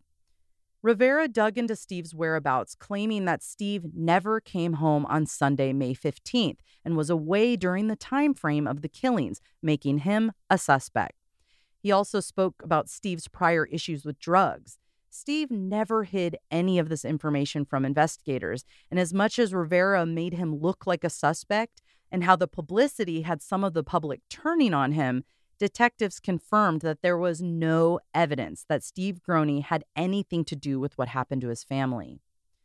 A: Rivera dug into Steve's whereabouts, claiming that Steve never came home on Sunday, May fifteenth, and was away during the time frame of the killings, making him a suspect. He also spoke about Steve's prior issues with drugs. Steve never hid any of this information from investigators, and as much as Rivera made him look like a suspect and how the publicity had some of the public turning on him, detectives confirmed that there was no evidence that Steve Groney had anything to do with what happened to his family.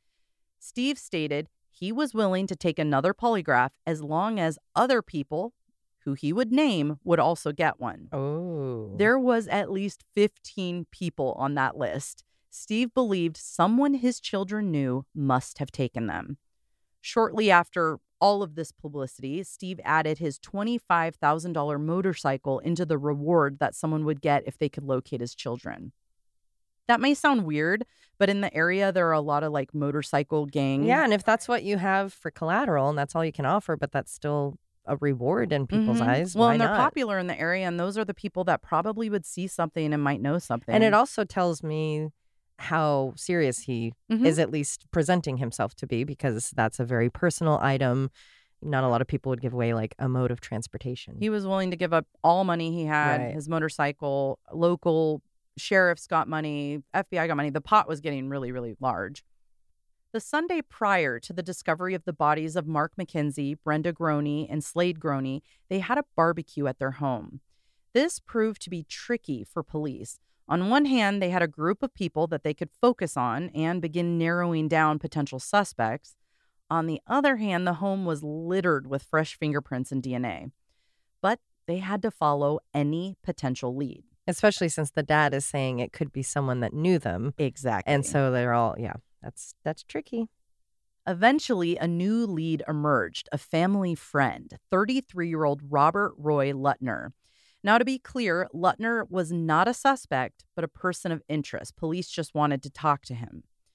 A: Steve stated he was willing to take another polygraph as long as other people, who he would name, would also get one.
B: Oh.
A: There was at least fifteen people on that list. Steve believed someone his children knew must have taken them. Shortly after all of this publicity, Steve added his twenty-five thousand dollars motorcycle into the reward that someone would get if they could locate his children. That may sound weird, but in the area, there are a lot of like motorcycle gangs.
B: Yeah, and if that's what you have for collateral and that's all you can offer, but that's still a reward in people's
A: Mhm.
B: eyes,
A: Well,
B: why
A: and they're
B: not?
A: popular in the area, and those are the people that probably would see something and might know something.
B: And it also tells me how serious he
A: Mhm.
B: is at least presenting himself to be, because that's a very personal item. Not a lot of people would give away like a mode of transportation.
A: He was willing to give up all money he had,
B: Right.
A: his motorcycle, local sheriffs got money, F B I got money. The pot was getting really, really large. The Sunday prior to the discovery of the bodies of Mark McKenzie, Brenda Groney, and Slade Groney, they had a barbecue at their home. This proved to be tricky for police. On one hand, they had a group of people that they could focus on and begin narrowing down potential suspects. On the other hand, the home was littered with fresh fingerprints and D N A. But they had to follow any potential lead.
B: Especially since the dad is saying it could be someone that knew them.
A: Exactly.
B: And so they're all, yeah, that's that's tricky.
A: Eventually, a new lead emerged, a family friend, thirty-three-year-old Robert Roy Lutner. Now, to be clear, Lutner was not a suspect, but a person of interest. Police just wanted to talk to him.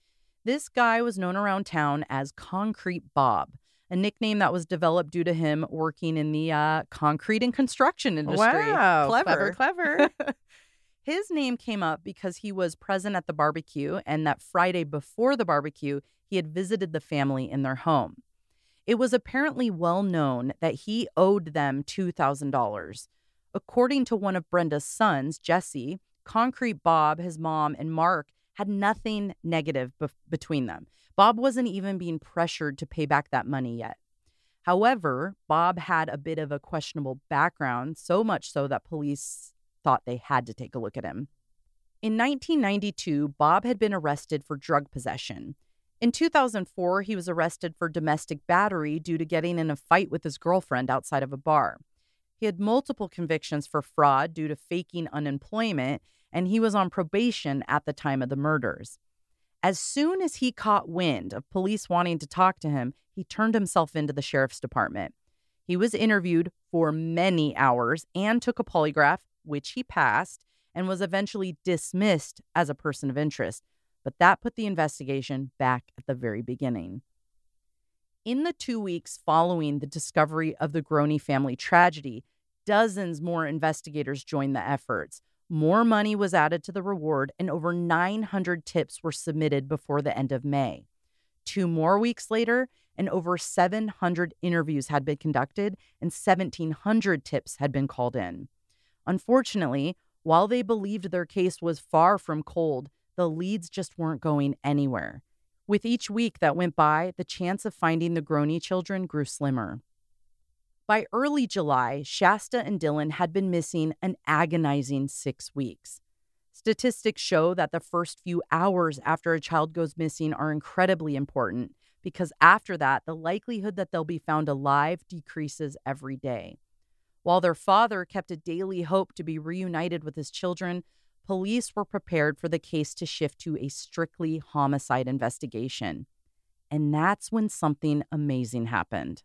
A: This guy was known around town as Concrete Bob, a nickname that was developed due to him working in the uh, concrete and construction industry.
B: Wow. Clever, clever.
A: His name came up because he was present at the barbecue, and that Friday before the barbecue, he had visited the family in their home. It was apparently well known that he owed them two thousand dollars. According to one of Brenda's sons, Jesse, Concrete Bob, his mom, and Mark had nothing negative be- between them. Bob wasn't even being pressured to pay back that money yet. However, Bob had a bit of a questionable background, so much so that police thought they had to take a look at him. In nineteen ninety-two, Bob had been arrested for drug possession. In two thousand four, he was arrested for domestic battery due to getting in a fight with his girlfriend outside of a bar. He had multiple convictions for fraud due to faking unemployment, and he was on probation at the time of the murders. As soon as he caught wind of police wanting to talk to him, he turned himself into the sheriff's department. He was interviewed for many hours and took a polygraph, which he passed, and was eventually dismissed as a person of interest. But that put the investigation back at the very beginning. In the two weeks following the discovery of the Groney family tragedy, dozens more investigators joined the efforts. More money was added to the reward, and over nine hundred tips were submitted before the end of May. Two more weeks later, and over seven hundred interviews had been conducted, and seventeen hundred tips had been called in. Unfortunately, while they believed their case was far from cold, the leads just weren't going anywhere. With each week that went by, the chance of finding the Groney children grew slimmer. By early July, Shasta and Dylan had been missing an agonizing six weeks. Statistics show that the first few hours after a child goes missing are incredibly important because after that, the likelihood that they'll be found alive decreases every day. While their father kept a daily hope to be reunited with his children, police were prepared for the case to shift to a strictly homicide investigation. And that's when something amazing happened.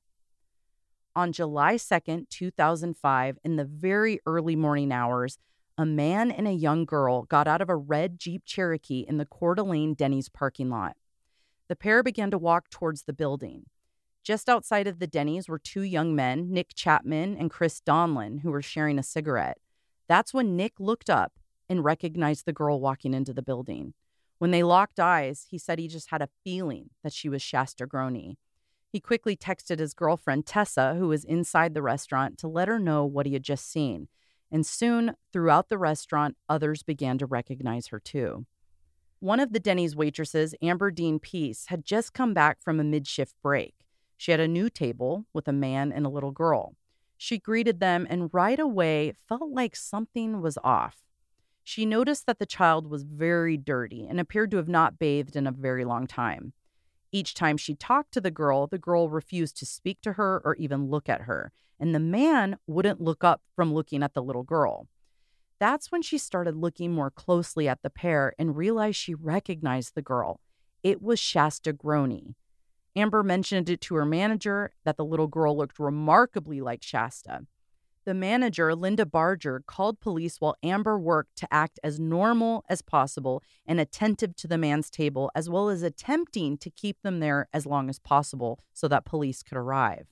A: On July second, two thousand five, in the very early morning hours, a man and a young girl got out of a red Jeep Cherokee in the Coeur d'Alene Denny's parking lot. The pair began to walk towards the building. Just outside of the Denny's were two young men, Nick Chapman and Chris Donlin, who were sharing a cigarette. That's when Nick looked up and recognized the girl walking into the building. When they locked eyes, he said he just had a feeling that she was Shasta Groney. He quickly texted his girlfriend, Tessa, who was inside the restaurant, to let her know what he had just seen. And soon, throughout the restaurant, others began to recognize her too. One of the Denny's waitresses, Amber Dean Peace, had just come back from a mid-shift break. She had a new table with a man and a little girl. She greeted them and right away felt like something was off. She noticed that the child was very dirty and appeared to have not bathed in a very long time. Each time she talked to the girl, the girl refused to speak to her or even look at her, and the man wouldn't look up from looking at the little girl. That's when she started looking more closely at the pair and realized she recognized the girl. It was Shasta Groney. Amber mentioned it to her manager that the little girl looked remarkably like Shasta. The manager, Linda Barger, called police while Amber worked to act as normal as possible and attentive to the man's table, as well as attempting to keep them there as long as possible so that police could arrive.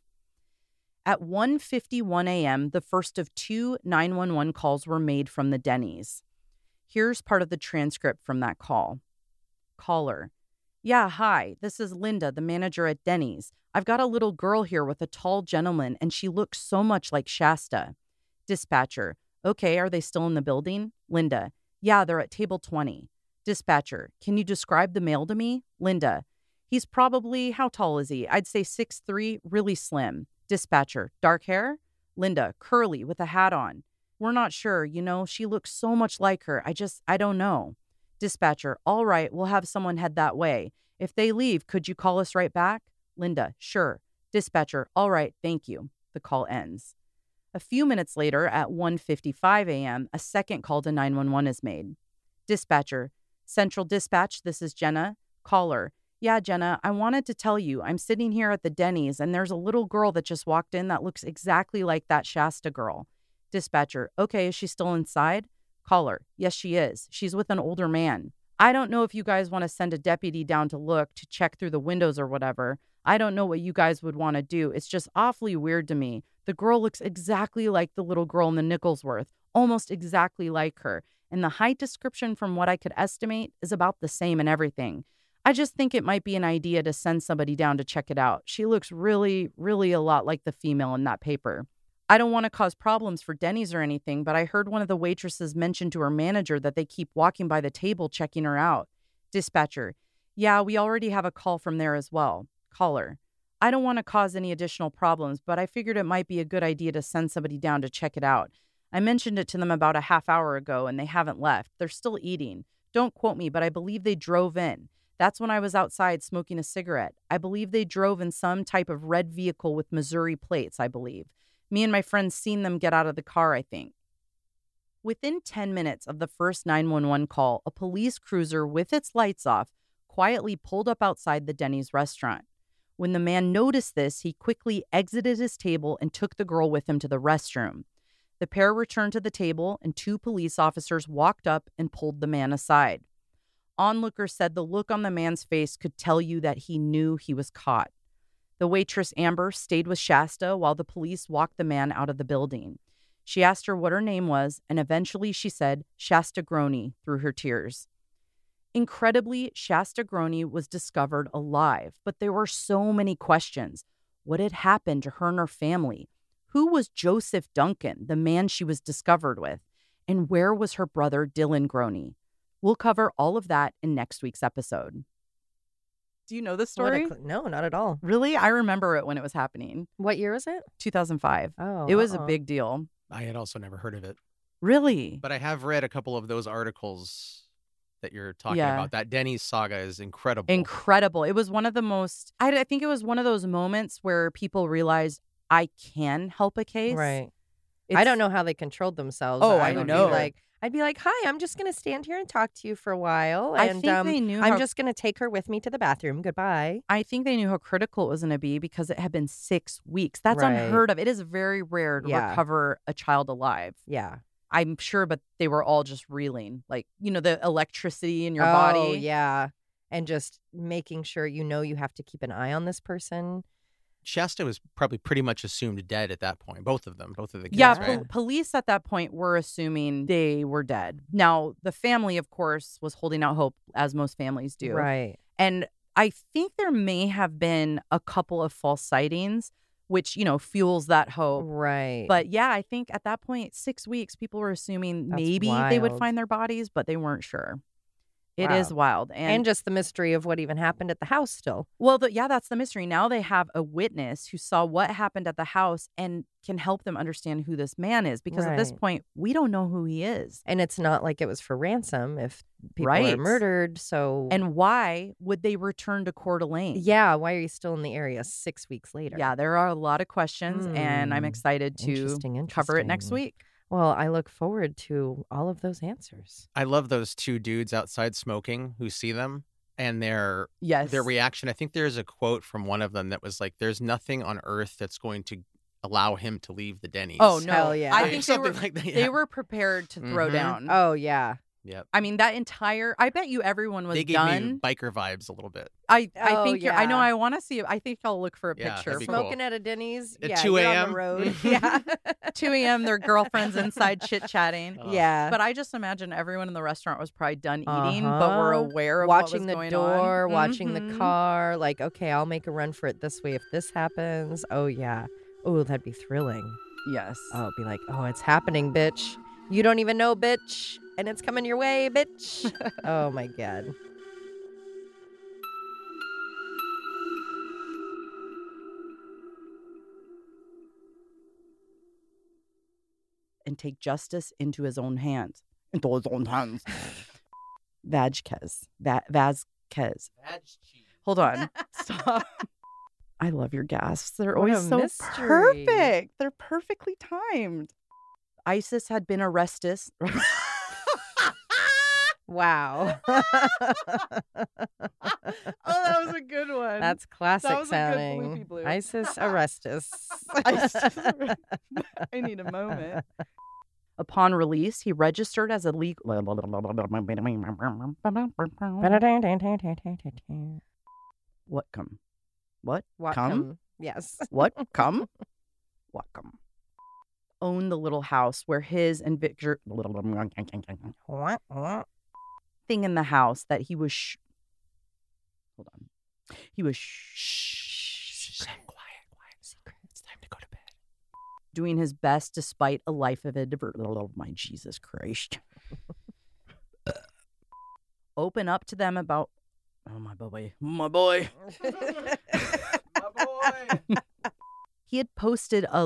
A: At one fifty-one a.m., the first of two nine one one calls were made from the Denny's. Here's part of the transcript from that call. Caller: Yeah, hi, this is Linda, the manager at Denny's. I've got a little girl here with a tall gentleman, and she looks so much like Shasta. Dispatcher: Okay, are they still in the building? Linda: Yeah, they're at table twenty. Dispatcher: Can you describe the male to me? Linda: He's probably, how tall is he? I'd say six three, really slim. Dispatcher: Dark hair? Linda: Curly, with a hat on. We're not sure, you know, she looks so much like her. I just, I don't know. Dispatcher: All right, we'll have someone head that way. If they leave, could you call us right back? Linda: Sure. Dispatcher: All right, thank you. The call ends. A few minutes later, at one fifty-five a.m., a second call to nine one one is made. Dispatcher: Central Dispatch, this is Jenna. Caller: Yeah, Jenna, I wanted to tell you, I'm sitting here at the Denny's, and there's a little girl that just walked in that looks exactly like that Shasta girl. Dispatcher: Okay, is she still inside? Caller: Yes, she is. She's with an older man. I don't know if you guys want to send a deputy down to look, to check through the windows or whatever. I don't know what you guys would want to do. It's just awfully weird to me. The girl looks exactly like the little girl in the Nicholsworth, almost exactly like her. And the height description, from what I could estimate, is about the same and everything. I just think it might be an idea to send somebody down to check it out. She looks really, really a lot like the female in that paper. I don't want to cause problems for Denny's or anything, but I heard one of the waitresses mention to her manager that they keep walking by the table checking her out. Dispatcher: yeah, we already have a call from there as well. Caller: I don't want to cause any additional problems, but I figured it might be a good idea to send somebody down to check it out. I mentioned it to them about a half hour ago, and they haven't left. They're still eating. Don't quote me, but I believe they drove in. That's when I was outside smoking a cigarette. I believe they drove in some type of red vehicle with Missouri plates, I believe. Me and my friends seen them get out of the car, I think. Within ten minutes of the first nine one one call, a police cruiser with its lights off quietly pulled up outside the Denny's restaurant. When the man noticed this, he quickly exited his table and took the girl with him to the restroom. The pair returned to the table, and two police officers walked up and pulled the man aside. Onlookers said the look on the man's face could tell you that he knew he was caught. The waitress, Amber, stayed with Shasta while the police walked the man out of the building. She asked her what her name was, and eventually she said Shasta Groney through her tears. Incredibly, Shasta Groney was discovered alive, but there were so many questions. What had happened to her and her family? Who was Joseph Duncan, the man she was discovered with? And where was her brother, Dylan Groney? We'll cover all of that in next week's episode. Do you know this story?
B: What a cl- no, not at all.
A: Really? I remember it when it was happening.
B: What year is it?
A: two thousand five.
B: Oh,
A: it was
B: uh-oh.
A: a big deal.
C: I had also never heard of it.
A: Really?
C: But I have read a couple of those articles that you're talking
A: Yeah.
C: about. That Denny's saga is incredible.
A: Incredible. It was one of the most, I, I think it was one of those moments where people realized I can help a case.
B: Right. I
A: It's-
B: don't know how they controlled themselves.
A: Oh,
B: I
A: I
B: would
A: know.
B: Be like, I'd be like, hi, I'm just going to stand here and talk to you for a while.
A: I
B: And
A: think
B: um,
A: they knew
B: I'm
A: how-
B: just going to take her with me to the bathroom. Goodbye.
A: I think they knew how critical it was going to be because it had been six weeks. That's
B: Right.
A: unheard of. It is very rare to
B: Yeah.
A: recover a child alive.
B: Yeah.
A: I'm sure, but they were all just reeling. Like, you know, the electricity in your
B: oh,
A: body.
B: yeah. And just making sure you know you have to keep an eye on this person.
C: Shasta was probably pretty much assumed dead at that point. Both of them, both of the kids,
A: Yeah,
C: right?
A: pol- police at that point were assuming they were dead. Now, the family, of course, was holding out hope, as most families do.
B: Right.
A: And I think there may have been a couple of false sightings, which, you know, fuels that hope.
B: Right.
A: But yeah, I think at that point, six weeks, people were assuming
B: That's
A: maybe they would
B: wild.
A: find their bodies, but they weren't sure. It
B: Wow.
A: is wild. And,
B: and just the mystery of what even happened at the house still.
A: well, the, yeah, that's the mystery. Now they have a witness who saw what happened at the house and can help them understand who this man is. Because at this
B: Right.
A: point, we don't know who he is.
B: And it's not like it was for ransom if people
A: Right.
B: are murdered. So,
A: And why would they return to Coeur d'Alene?
B: yeah, why are you still in the area six weeks later?
A: Yeah, there are a lot of questions, and I'm
B: Hmm.
A: excited to
B: Interesting,
A: cover it next
B: interesting.
A: week.
B: Well, I look forward to all of those answers.
C: I love those two dudes outside smoking who see them and their
A: Yes.
C: their reaction. I think there's a quote from one of them that was like, "There's nothing on earth that's going to allow him to leave the Denny's."
A: Oh, no.
B: Hell yeah.
A: I
C: Or
A: think they
C: something
A: were,
C: like that.
A: they
C: yeah.
A: were prepared to throw
C: Mhm.
A: down.
B: Oh, yeah.
C: Yep.
A: I mean, that entire, I bet you everyone was
C: They gave
A: done.
C: me biker vibes a little bit.
A: I, I
B: Oh,
A: think you're, I know
B: yeah.
A: I want to see, I think I'll look for a
C: Yeah,
A: picture.
C: that'd be
A: from
C: cool.
B: Smoking at a Denny's.
C: At
B: yeah,
C: two
B: you're on
C: a.m.?
B: the road. yeah.
A: two a.m., their girlfriends inside chit-chatting.
C: Oh.
B: yeah.
A: But I just imagine everyone in the restaurant was probably done eating, but were
B: Uh-huh.
A: aware of
B: watching
A: what
B: the
A: was going
B: door,
A: on.
B: watching the
A: Mhm.
B: car. Like, okay, I'll make a run for it this way if this happens. Oh, yeah. Oh, that'd be thrilling.
A: Yes.
B: Oh, it'd be like, oh, it's happening, bitch. You don't even know, bitch. And it's coming your way, bitch. Oh, my God.
A: And take justice into his own hands. Into his own hands. Vazquez. Va- Vazquez. Hold on. Stop. I love your gasps. They're
B: What a
A: always so
B: mystery.
A: perfect. They're perfectly timed. ISIS had been arrested.
B: Wow.
A: Oh, that was a good one.
B: That's classic
A: was a good
B: sounding.
A: bloopy bloop.
B: ISIS Arrestus.
A: ISIS. I need a moment. Upon release, he registered as a legal. What come? What?
B: What
A: come?
B: come? Yes.
A: What? Come? What come? Owned the little house where his and Victor
B: What? What?
A: thing in the house that he was. Sh- Hold on. He was sh-
C: Quiet, quiet. Secret. It's time to go to bed.
A: doing his best despite a life of a diver- oh my Jesus Christ. Open up to them about. Oh my boy, my boy.
C: My boy.
A: He had posted a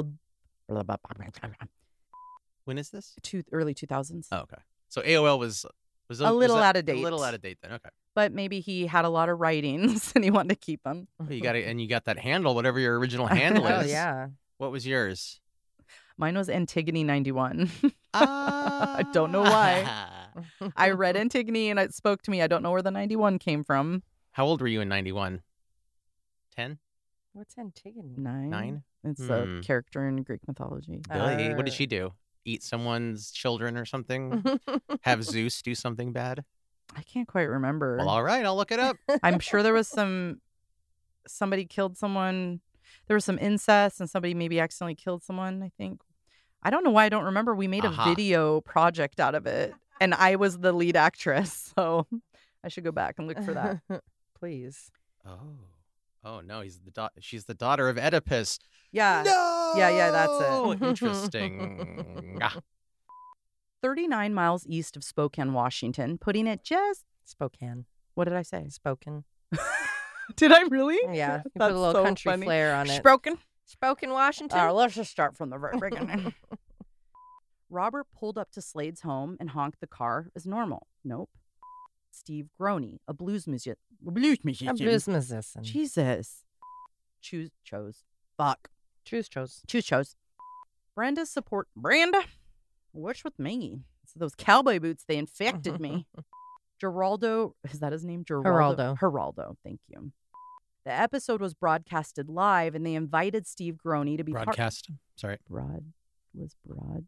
C: When is this?
A: two early two thousands.
C: Oh, okay. So A O L was was
A: A
C: was
A: little
C: that-
A: out of date.
C: A little out of date then. Okay.
A: But maybe he had a lot of writings and he wanted to keep them.
C: Well, you got it, and you got that handle, whatever your original handle
B: Oh,
C: is.
B: yeah.
C: What was yours?
A: Mine was Antigone ninety-one.
C: Ah.
A: I don't know why. I read Antigone and it spoke to me. I don't know where the ninety-one came from.
C: How old were you in ninety-one? Ten?
B: What's Antigone?
A: Nine.
C: Nine?
A: It's
C: Hmm.
A: a character in Greek mythology.
C: Really? What did
B: Uh,
C: she do? Eat someone's children or something? Have Zeus do something bad?
A: I can't quite remember.
C: Well, all right, I'll look it up.
A: I'm sure there was some, somebody killed someone. There was some incest and somebody maybe accidentally killed someone, I think. I don't know why I don't remember. We made a
C: Aha.
A: video project out of it and I was the lead actress. So I should go back and look for that.
B: Please.
C: Oh. Oh no, he's the da- she's the daughter of Oedipus.
A: Yeah.
C: No.
A: Yeah, yeah, that's it.
C: Interesting. Ah.
A: thirty-nine miles east of Spokane, Washington, putting it just,
B: Spokane.
A: what did I say?
B: Spoken.
A: Did I really?
B: Yeah. You put
A: That's
B: a little
A: so
B: country
A: funny.
B: flair on it.
A: Spoken.
B: Spoken, Washington.
A: All right, let's just start from the very beginning. Robert pulled up to Slade's home and honked the car as normal. Nope. Steve Groney, a blues musician. Blues musician.
B: A blues musician.
A: Jesus. Choose, chose. Fuck.
B: Choose chose.
A: Choose, chose. Brenda's support. Brenda? What's with me? It's those cowboy boots, they infected me. Geraldo, is that his name? Geraldo.
B: Geraldo.
A: Geraldo, thank you. The episode was broadcasted live, and they invited Steve Groney to be part.
C: Broadcast. Sorry.
A: Broad was broadcast.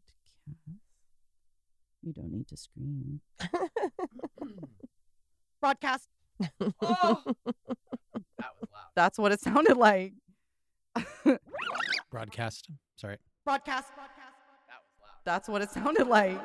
A: You don't need to scream. Broadcast. Oh,
C: That was loud.
A: that's what it sounded like.
C: Broadcast. Sorry.
A: Broadcast.
C: That was loud.
A: That's what it sounded like.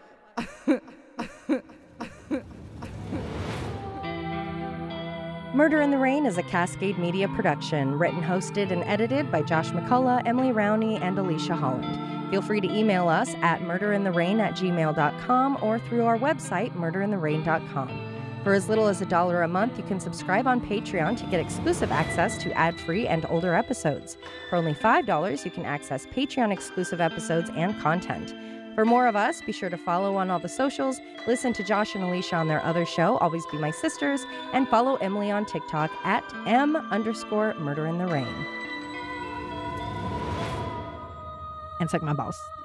B: Murder in the Rain is a Cascade Media production, written, hosted, and edited by Josh McCullough, Emily Rowney, and Alicia Holland. Feel free to email us at murderintherain at gmail dot com or through our website, murder in the rain dot com. For as little as a dollar a month, you can subscribe on Patreon to get exclusive access to ad-free and older episodes. For only five dollars, you can access Patreon-exclusive episodes and content. For more of us, be sure to follow on all the socials, listen to Josh and Alicia on their other show, Always Be My Sisters, and follow Emily on TikTok at M underscore Murder in the Rain. And suck my balls.